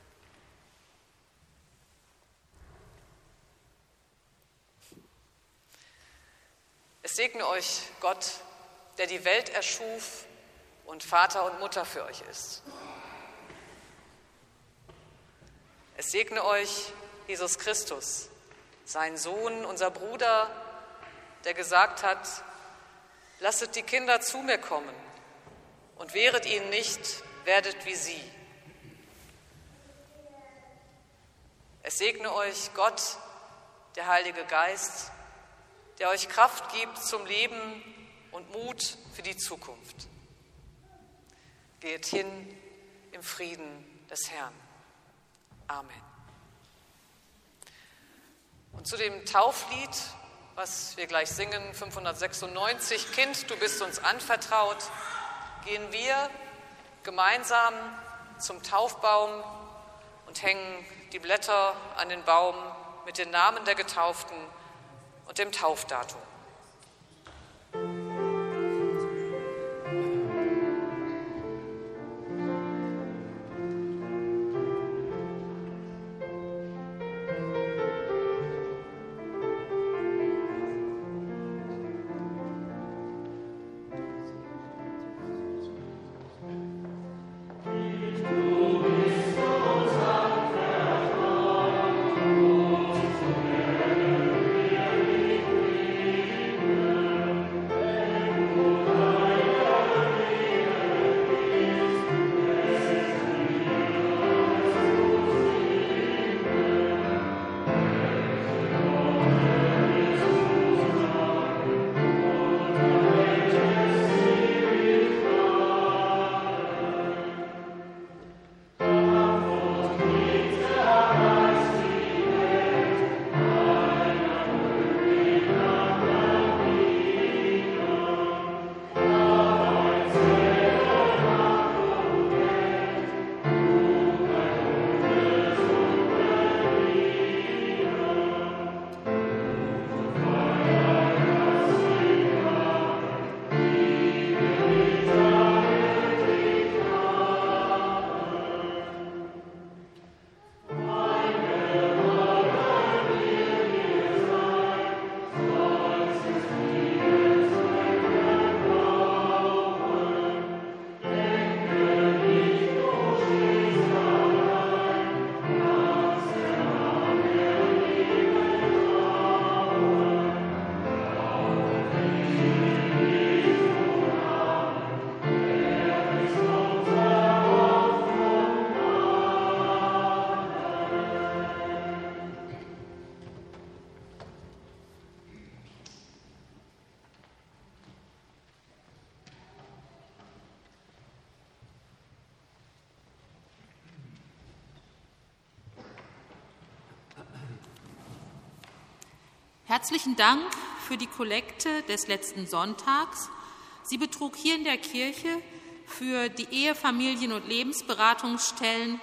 Es segne euch Gott, der die Welt erschuf und Vater und Mutter für euch ist. Es segne euch Jesus Christus, sein Sohn, unser Bruder, der gesagt hat: Lasset die Kinder zu mir kommen und wehret ihnen nicht, werdet wie sie. Es segne euch Gott, der Heilige Geist, der euch Kraft gibt zum Leben und Mut für die Zukunft. Geht hin im Frieden des Herrn. Amen. Und zu dem Tauflied, was wir gleich singen, 596, Kind, du bist uns anvertraut, gehen wir gemeinsam zum Taufbaum und hängen die Blätter an den Baum mit den Namen der Getauften und dem Taufdatum. Herzlichen Dank für die Kollekte des letzten Sonntags. Sie betrug hier in der Kirche für die Ehe-, Familien- und Lebensberatungsstellen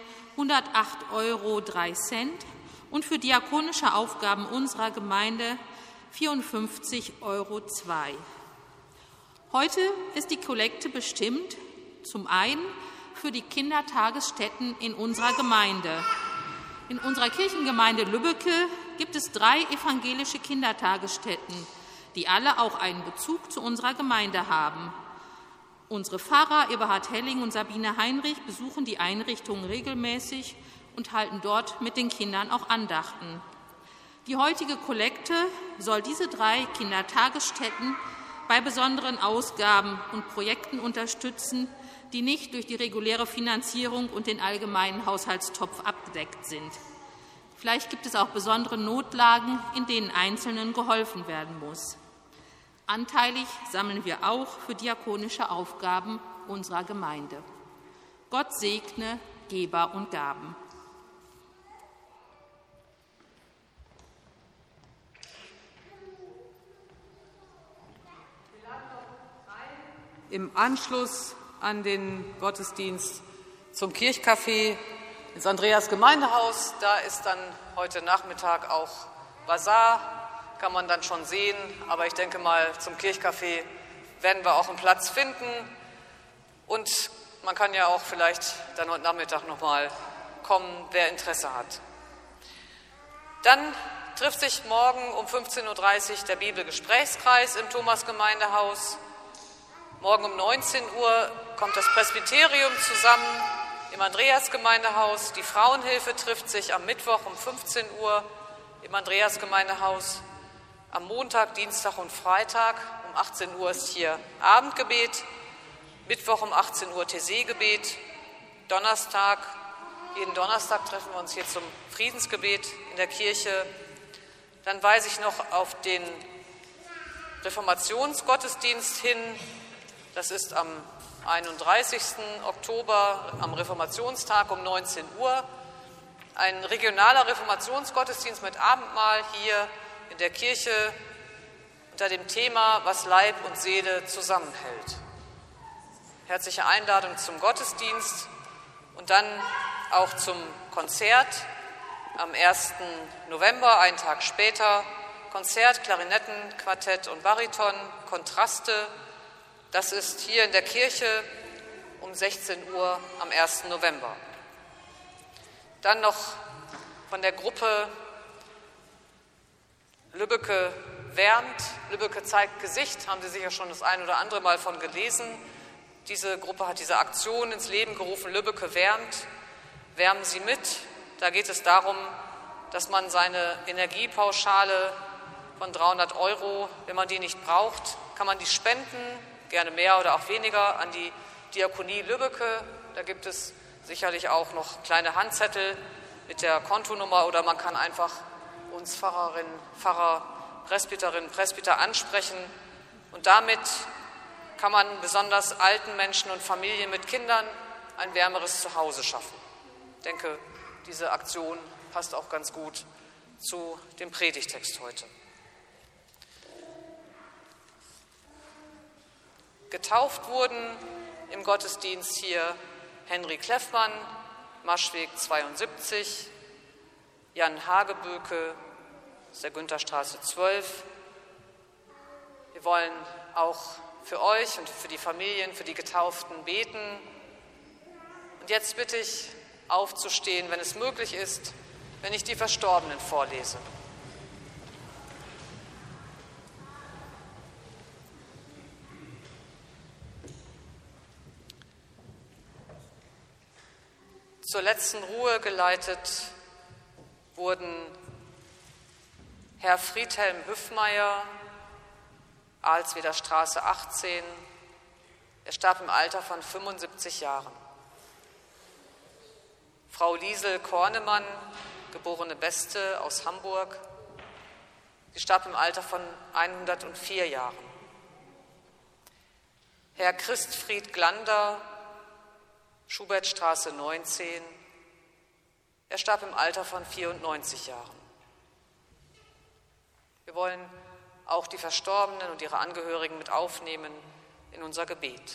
108,03 € und für diakonische Aufgaben unserer Gemeinde 54,02 €. Heute ist die Kollekte bestimmt zum einen für die Kindertagesstätten in unserer Gemeinde. In unserer Kirchengemeinde Lübbecke gibt es 3 evangelische Kindertagesstätten, die alle auch einen Bezug zu unserer Gemeinde haben. Unsere Pfarrer Eberhard Helling und Sabine Heinrich besuchen die Einrichtungen regelmäßig und halten dort mit den Kindern auch Andachten. Die heutige Kollekte soll diese 3 Kindertagesstätten bei besonderen Ausgaben und Projekten unterstützen, die nicht durch die reguläre Finanzierung und den allgemeinen Haushaltstopf abgedeckt sind. Vielleicht gibt es auch besondere Notlagen, in denen Einzelnen geholfen werden muss. Anteilig sammeln wir auch für diakonische Aufgaben unserer Gemeinde. Gott segne Geber und Gaben. Im Anschluss an den Gottesdienst zum Kirchcafé ins Andreas Gemeindehaus. Da ist dann heute Nachmittag auch Basar, kann man dann schon sehen. Aber ich denke mal, zum Kirchcafé werden wir auch einen Platz finden. Und man kann ja auch vielleicht dann heute Nachmittag noch mal kommen, wer Interesse hat. Dann trifft sich morgen um 15:30 Uhr der Bibelgesprächskreis im Thomas-Gemeindehaus. Morgen um 19 Uhr kommt das Presbyterium zusammen im Andreas-Gemeindehaus. Die Frauenhilfe trifft sich am Mittwoch um 15 Uhr im Andreas-Gemeindehaus. Am Montag, Dienstag und Freitag um 18 Uhr ist hier Abendgebet. Mittwoch um 18 Uhr Taizé-Gebet. Jeden Donnerstag treffen wir uns hier zum Friedensgebet in der Kirche. Dann weise ich noch auf den Reformationsgottesdienst hin. Das ist am 31. Oktober, am Reformationstag um 19 Uhr. Ein regionaler Reformationsgottesdienst mit Abendmahl hier in der Kirche unter dem Thema, was Leib und Seele zusammenhält. Herzliche Einladung zum Gottesdienst und dann auch zum Konzert am 1. November, einen Tag später, Konzert, Klarinetten, Quartett und Bariton, Kontraste. Das ist hier in der Kirche um 16 Uhr am 1. November. Dann noch von der Gruppe Lübbecke wärmt. Lübbecke zeigt Gesicht, haben Sie sicher schon das ein oder andere Mal von gelesen. Diese Gruppe hat diese Aktion ins Leben gerufen, Lübbecke wärmt. Wärmen Sie mit. Da geht es darum, dass man seine Energiepauschale von 300 €, wenn man die nicht braucht, kann man die spenden, gerne mehr oder auch weniger, an die Diakonie Lübbecke. Da gibt es sicherlich auch noch kleine Handzettel mit der Kontonummer oder man kann einfach uns Pfarrerinnen, Pfarrer, Presbyterinnen, Presbyter ansprechen. Und damit kann man besonders alten Menschen und Familien mit Kindern ein wärmeres Zuhause schaffen. Ich denke, diese Aktion passt auch ganz gut zu dem Predigtext heute. Getauft wurden im Gottesdienst hier Henry Kleffmann, Maschweg 72, Jan Hageböke aus der Güntherstraße 12. Wir wollen auch für euch und für die Familien, für die Getauften beten. Und jetzt bitte ich, aufzustehen, wenn es möglich ist, wenn ich die Verstorbenen vorlese. Zur letzten Ruhe geleitet wurden Herr Friedhelm Hüffmeier, Alsweder Straße 18. Er starb im Alter von 75 Jahren. Frau Liesel Kornemann, geborene Beste aus Hamburg. Sie starb im Alter von 104 Jahren. Herr Christfried Glander, Schubertstraße 19. Er starb im Alter von 94 Jahren. Wir wollen auch die Verstorbenen und ihre Angehörigen mit aufnehmen in unser Gebet.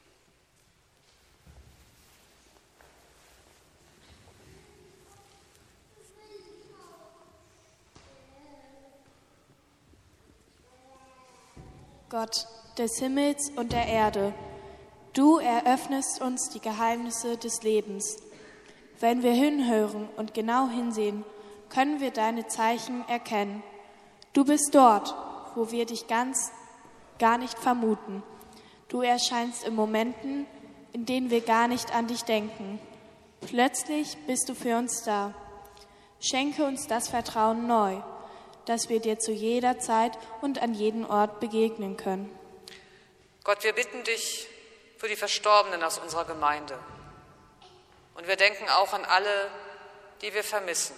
Gott des Himmels und der Erde, du eröffnest uns die Geheimnisse des Lebens. Wenn wir hinhören und genau hinsehen, können wir deine Zeichen erkennen. Du bist dort, wo wir dich gar nicht vermuten. Du erscheinst in Momenten, in denen wir gar nicht an dich denken. Plötzlich bist du für uns da. Schenke uns das Vertrauen neu, dass wir dir zu jeder Zeit und an jedem Ort begegnen können. Gott, wir bitten dich für die Verstorbenen aus unserer Gemeinde. Und wir denken auch an alle, die wir vermissen.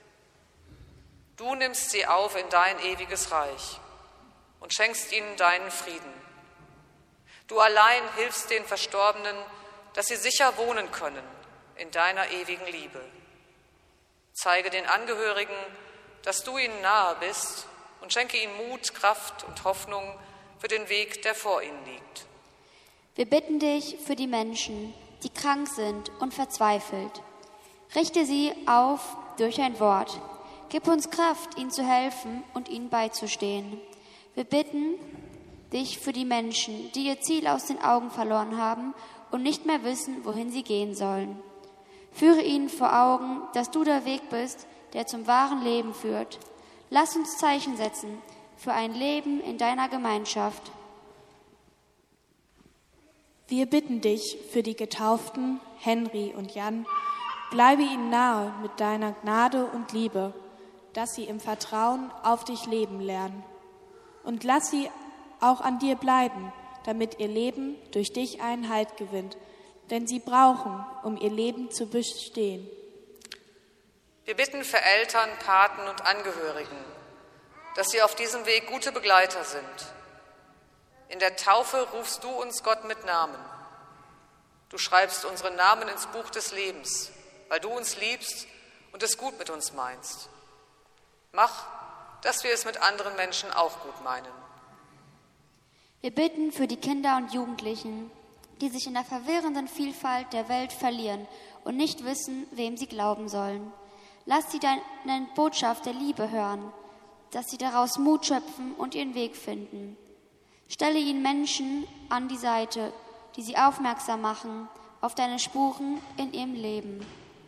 Du nimmst sie auf in dein ewiges Reich und schenkst ihnen deinen Frieden. Du allein hilfst den Verstorbenen, dass sie sicher wohnen können in deiner ewigen Liebe. Zeige den Angehörigen, dass du ihnen nahe bist und schenke ihnen Mut, Kraft und Hoffnung für den Weg, der vor ihnen liegt. Wir bitten dich für die Menschen, die krank sind und verzweifelt. Richte sie auf durch ein Wort. Gib uns Kraft, ihnen zu helfen und ihnen beizustehen. Wir bitten dich für die Menschen, die ihr Ziel aus den Augen verloren haben und nicht mehr wissen, wohin sie gehen sollen. Führe ihnen vor Augen, dass du der Weg bist, der zum wahren Leben führt. Lass uns Zeichen setzen für ein Leben in deiner Gemeinschaft. Wir bitten dich für die Getauften, Henry und Jan, bleibe ihnen nahe mit deiner Gnade und Liebe, dass sie im Vertrauen auf dich leben lernen. Und lass sie auch an dir bleiben, damit ihr Leben durch dich einen Halt gewinnt, denn sie brauchen, um ihr Leben zu bestehen. Wir bitten für Eltern, Paten und Angehörigen, dass sie auf diesem Weg gute Begleiter sind. In der Taufe rufst du uns, Gott, mit Namen. Du schreibst unsere Namen ins Buch des Lebens, weil du uns liebst und es gut mit uns meinst. Mach, dass wir es mit anderen Menschen auch gut meinen. Wir bitten für die Kinder und Jugendlichen, die sich in der verwirrenden Vielfalt der Welt verlieren und nicht wissen, wem sie glauben sollen. Lass sie deine Botschaft der Liebe hören. dass sie daraus Mut schöpfen und ihren Weg finden. Stelle ihnen Menschen an die Seite, die sie aufmerksam machen auf deine Spuren in ihrem Leben.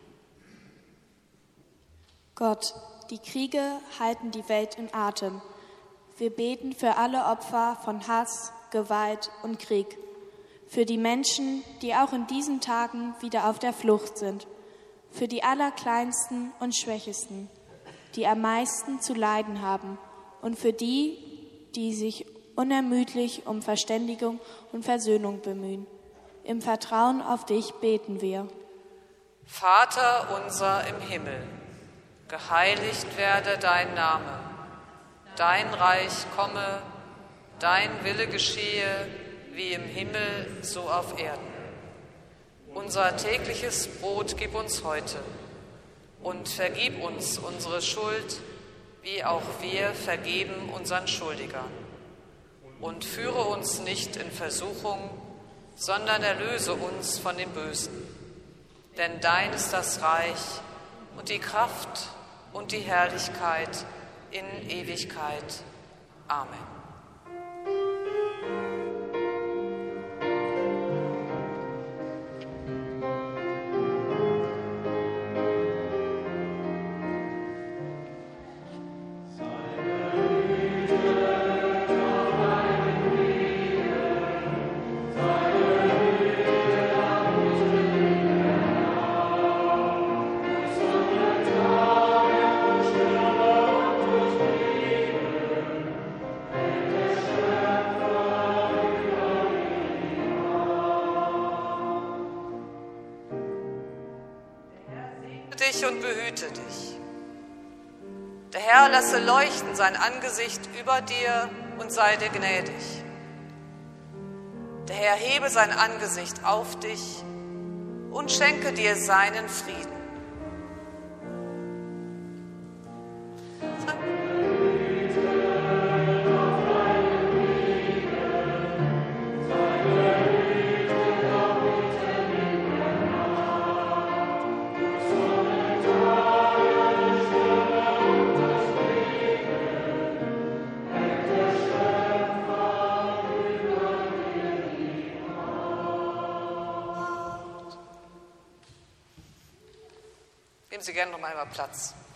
Gott, die Kriege halten die Welt in Atem. Wir beten für alle Opfer von Hass, Gewalt und Krieg. Für die Menschen, die auch in diesen Tagen wieder auf der Flucht sind. Für die Allerkleinsten und Schwächesten, die am meisten zu leiden haben. Und für die, die sich unermüdlich um Verständigung und Versöhnung bemühen. Im Vertrauen auf dich beten wir. Vater unser im Himmel, geheiligt werde dein Name. Dein Reich komme, dein Wille geschehe, wie im Himmel, so auf Erden. Unser tägliches Brot gib uns heute und vergib uns unsere Schuld, wie auch wir vergeben unseren Schuldigern. Und führe uns nicht in Versuchung, sondern erlöse uns von dem Bösen. Denn dein ist das Reich und die Kraft und die Herrlichkeit in Ewigkeit. Amen. Dich und behüte dich. Der Herr lasse leuchten sein Angesicht über dir und sei dir gnädig. Der Herr hebe sein Angesicht auf dich und schenke dir seinen Frieden. Nehmen Sie gerne noch einmal Platz.